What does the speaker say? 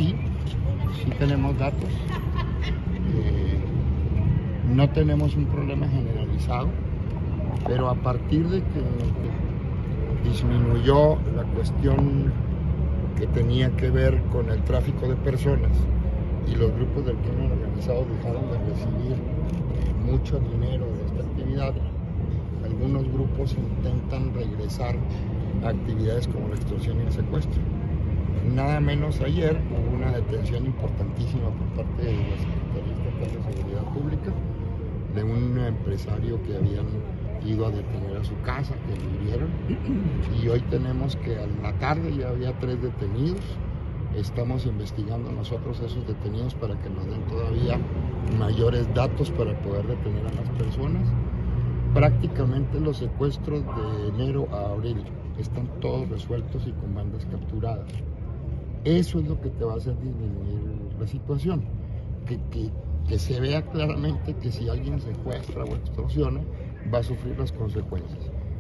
sí tenemos datos. No tenemos un problema generalizado, pero a partir de que disminuyó la cuestión que tenía que ver con el tráfico de personas y los grupos del crimen organizado dejaron de recibir mucho dinero de esta actividad, algunos grupos intentan regresar a actividades como la extorsión y el secuestro. Nada menos ayer hubo una detención importantísima por parte de la Secretaría Estatal de Seguridad Pública de un empresario que habían ido a detener a su casa, que lo hirieron, y hoy tenemos que en la tarde ya había 3 detenidos. Estamos investigando nosotros esos detenidos para que nos den todavía mayores datos para poder detener a las personas. Prácticamente los secuestros de enero a abril están todos resueltos y con bandas capturadas. Eso es lo que te va a hacer disminuir la situación, que se vea claramente que si alguien secuestra o extorsiona, va a sufrir las consecuencias.